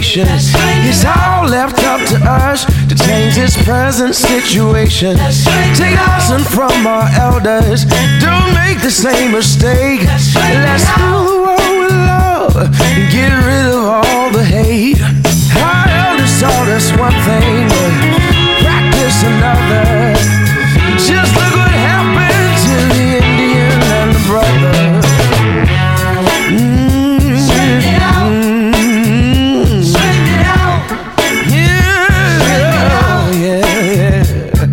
generation. It's all left up to us to change this present situation. Take a lesson from our elders. Don't make the same mistake. Let's fill the world with love and get rid of all the hate. Our elders taught us one thing, but practice another. Just look what happened to the Indian and the brother. Straighten it out. Straighten it out. Yeah.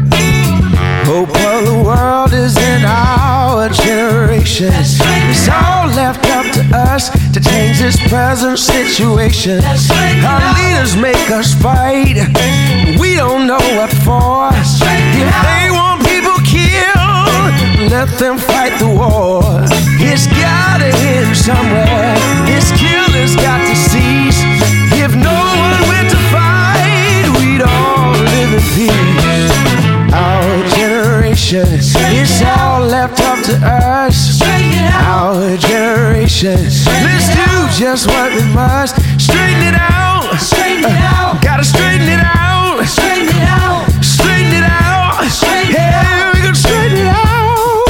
Hope of the world is in our generation. It's all left up to us to change this present situation. Our leaders make us fight. We don't know what for. If they want people killed, let them fight the war. It's gotta end somewhere. This killer's got to cease. If no one went to fight, we'd all live in peace. Our generation, it's all left up to us. Our generation, let's do just what we must. Straighten it out. Straighten it out. Gotta straighten it out. Straighten it out. Straighten it out. Straighten it Yeah, we can straighten it out.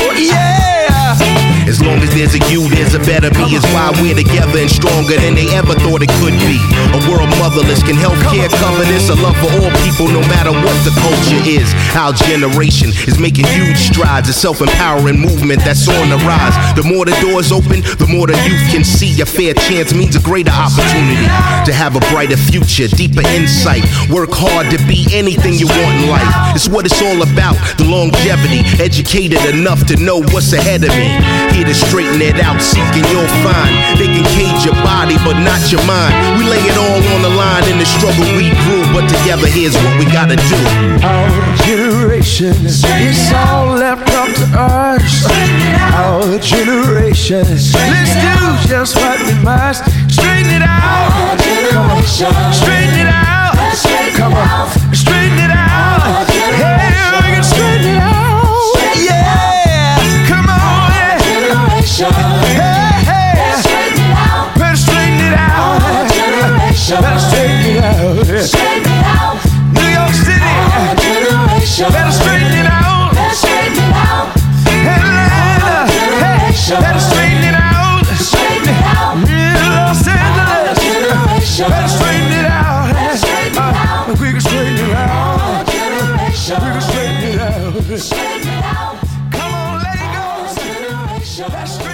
Yeah. As long as there's a you, there's a better me. It's why we're together and stronger than they ever thought it could be. A world motherless, can healthcare cover this? A love for all people, no matter what the culture is. Our generation is making huge strides. A self-empowering movement that's on the rise. The more the doors open, the more the youth can see. A fair chance means a greater opportunity to have a brighter future, deeper insight. Work hard to be anything you want in life. It's what it's all about, the longevity. Educated enough to know what's ahead of me. Here to straighten it out, seeking you'll find. They can cage your body, but not your mind. We lay it all on the line in the struggle we grew, but together here's what we gotta do. Our generation, it's all left up to us. Our generation, let's do just what we must. Straighten it out. Our generation. Straighten it out. Let's straighten Come it on, out. straighten it out. Our generation. Hey, we can straighten it out. Straighten it Yeah, come on. Yeah. Generation. Hey, Let's straighten it out. better straighten it out. Our generation. Better straighten it out. Straighten it out. New York City, Our generation. better straighten it out. Let's straighten it out. Atlanta, hey, better straighten it out. Straighten it out. Los Our Angeles, generation. better straighten it out. Let's straighten it out. We can straighten it Our out. generation. We can straighten it out. Straighten it out. Come on, let it Our go. generation. Let's